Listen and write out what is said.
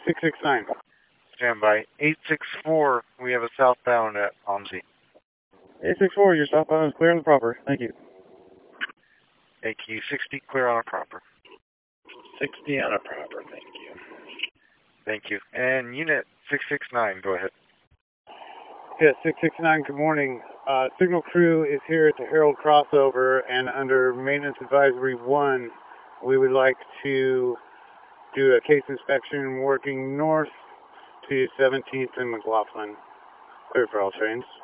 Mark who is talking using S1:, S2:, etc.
S1: 669.
S2: Stand by. 864, we have a southbound at OMSI.
S1: 864, your southbound is clear and proper. Thank you.
S2: AQ 60, clear on a proper.
S1: 60 on a proper, thank you.
S2: Thank you. And unit 669, go ahead.
S1: Yes, 669, good morning. Signal crew is here at the Herald crossover, and under Maintenance Advisory 1, we would like to do a case inspection working north to 17th and McLaughlin. Clear for all trains.